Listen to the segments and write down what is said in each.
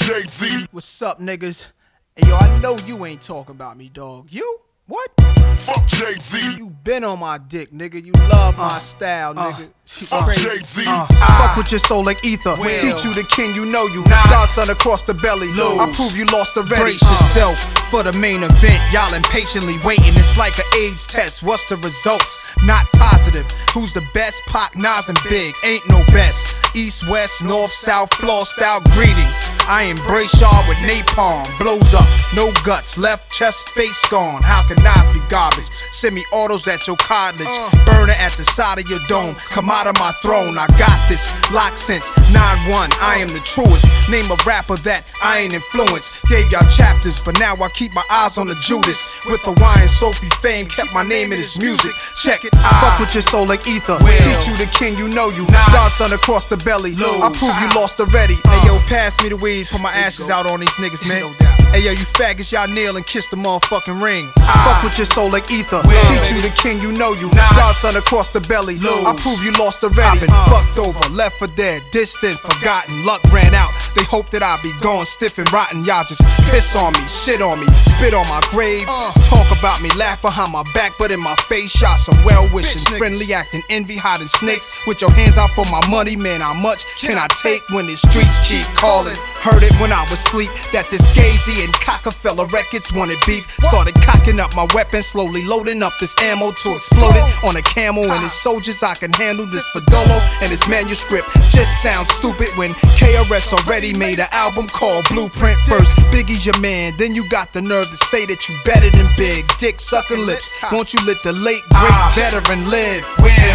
Jay-Z. What's up, niggas? Hey, yo, I know you ain't talking about me, dog. You? What? Fuck Jay-Z. You been on my dick, nigga. You love my style, nigga. Fuck Jay-Z. Fuck with your soul like ether. Teach you the king, you know you. Godson across the belly. I prove you lost already. Brace yourself for the main event. Y'all impatiently waiting. It's like an AIDS test. What's the results? Not positive. Who's the best? Pac, Nas, and Big. Ain't no best. East, west, north, south, floor style greetings. I embrace y'all with napalm. Blows up, no guts. Left chest, face gone. How can Nas be garbage? Semi-autos at your cottage. Burner at the side of your dome. Come out of my throne. I got this. Locked since 9-1. I am the truest. Name a rapper that I ain't influenced. Gave y'all chapters, but now I keep my eyes on the Judas. With Hawaiian Sophie fame, kept my name in his music. Check it. Fuck with your soul like ether. Teach you the king, you know you. Godson across the belly. I prove you lost already. Hey yo, pass me the weed, put my ashes out on these niggas, man. Hey yo, you faggots, y'all kneel and kiss the motherfucking ring. Fuck with your soul like ether. Teach you the king, you know you. Godson across the belly. I prove you lost already. I've been fucked over, left for dead, distant, forgotten. Luck ran out. They hope that I be gone, stiff and rotten. Y'all just piss on me, shit on me, spit on my grave. Talk about me, laugh behind my back, but in my face, y'all some well wishing, friendly acting, envy, hiding snakes. With your hands out for my money, man. How much can I take when the streets keep calling? Heard it when I was asleep that this Gazy and Cockefeller Records wanted beef. Started cocking up my weapon, slowly loading up this ammo to explode it on a camel and his soldiers. I can handle this Fadolo and his manuscript. Just sounds stupid when KRS already made an album called Blueprint. First, Biggie's your man, then you got the nerve to say that you better than Big. Dick sucking lips, won't you let the late great veteran live?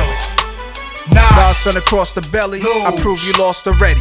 Godson across the belly, I prove you lost already.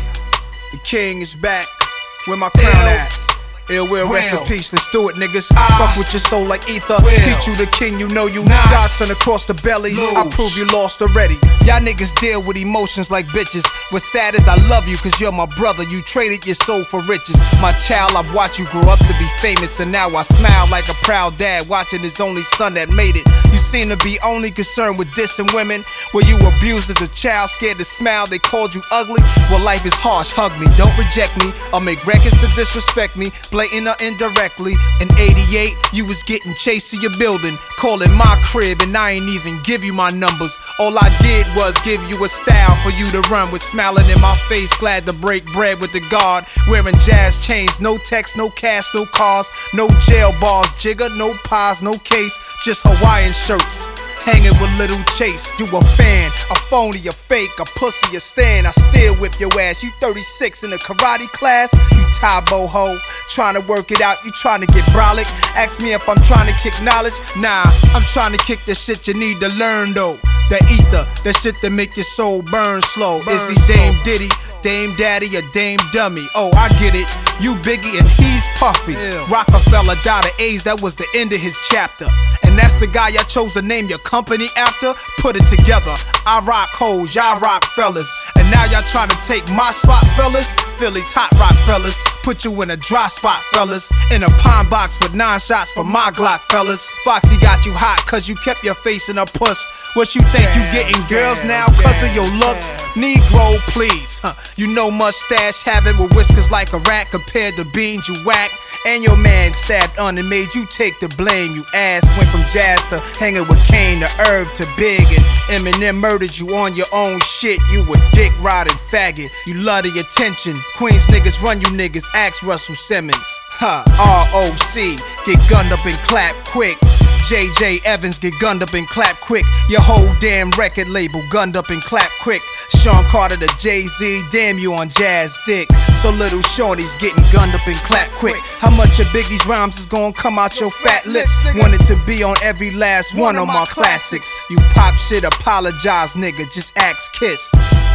The king is back, where my crown at? Ill will, rest in peace, let's do it, niggas. Fuck with your soul like ether. Teach you the king, you know you. Godson across the belly, I prove you lost already. Y'all niggas deal with emotions like bitches. What's sad is I love you, cause you're my brother. You traded your soul for riches. My child, I've watched you grow up to be famous, and now I smile like a proud dad watching his only son that made it. You seem to be only concerned with dissing women. Were you abused as a child, scared to smile, they called you ugly? Well, life is harsh, hug me, don't reject me. I'll make records to disrespect me, blatant or indirectly. In 88, you was getting chased to your building, calling my crib, and I ain't even give you my numbers. All I did was give you a style for you to run with, smiling in my face, glad to break bread with the guard. Wearing jazz chains, no text, no cash, no cars, no jail bars, jigger, no pies, no case, just Hawaiian shirts. Hanging with Little Chase, you a fan, a phony, a fake, a pussy, a stand. I still whip your ass. You 36 in a karate class, you Tybo ho. Trying to work it out, you trying to get brolic. Ask me if I'm trying to kick knowledge. Nah, I'm trying to kick the shit you need to learn though. That ether, that shit that make your soul burn slow. Is he Dame Diddy, Dame Daddy, or Dame Dummy? Oh, I get it. You Biggie and he's Puffy. Rockefeller died of AIDS, that was the end of his chapter. And that's the guy y'all chose to name your company after? Put it together. I rock hoes, y'all rock fellas. And now y'all trying to take my spot, fellas? Philly's hot rock fellas. Put you in a dry spot, fellas. In a pine box with 9 shots for my Glock, fellas. Foxy got you hot cause you kept your face in a puss. What you think you getting girls now cause of your looks? Negro, please. You know mustache having with whiskers like a rat compared to beans you whack. And your man stabbed on and made you take the blame. You ass went from jazz to hanging with Kane to Irv to Big. And Eminem murdered you on your own shit. You a dick riding faggot. You love the attention. Queens niggas run you niggas. Ask Russell Simmons. ROC, get gunned up and clap quick. JJ Evans, get gunned up and clap quick. Your whole damn record label gunned up and clap quick. Sean Carter to Jay-Z, damn you on jazz dick. So little Shorty's getting gunned up and clap quick. How much of Biggie's rhymes is gonna come out your fat lips? Wanted to be on every last one of my classics. You pop shit, apologize nigga, just ask Kiss.